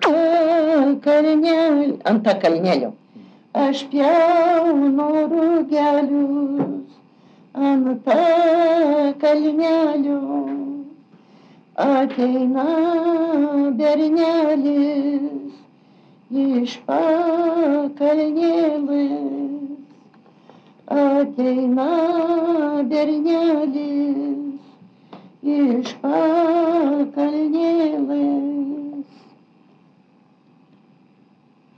ant tą kalnelio. Aš pjaunu rugelius ant tą kalnelio. Ateina bernelis iš pakalnėlis. Ateina bernelis iš pakalnėlis.